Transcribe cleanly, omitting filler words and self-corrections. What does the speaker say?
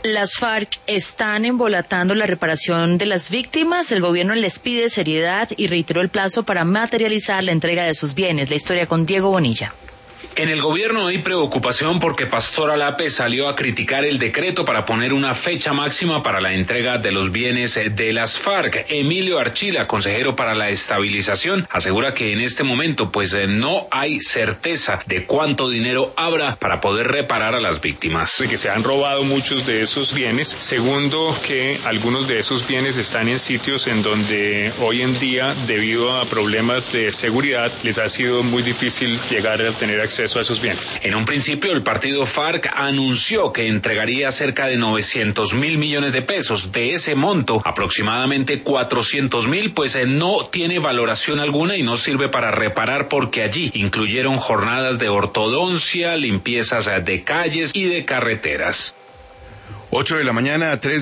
Las FARC están embolatando la reparación de las víctimas. El gobierno les pide seriedad y reiteró el plazo para materializar la entrega de sus bienes. La historia con Diego Bonilla. En el gobierno hay preocupación porque Pastor Alape salió a criticar el decreto para poner una fecha máxima para la entrega de los bienes de las FARC. Emilio Archila, consejero para la estabilización, asegura que en este momento no hay certeza de cuánto dinero habrá para poder reparar a las víctimas. De que se han robado muchos de esos bienes. Segundo, que algunos de esos bienes están en sitios en donde hoy en día, debido a problemas de seguridad, les ha sido muy difícil llegar a tener acceso a esos bienes. En un principio, el partido FARC anunció que entregaría cerca de 900.000 millones de pesos. De ese monto, aproximadamente 400.000 no tiene valoración alguna y no sirve para reparar porque allí incluyeron jornadas de ortodoncia, limpiezas de calles y de carreteras. 8 de la mañana, 3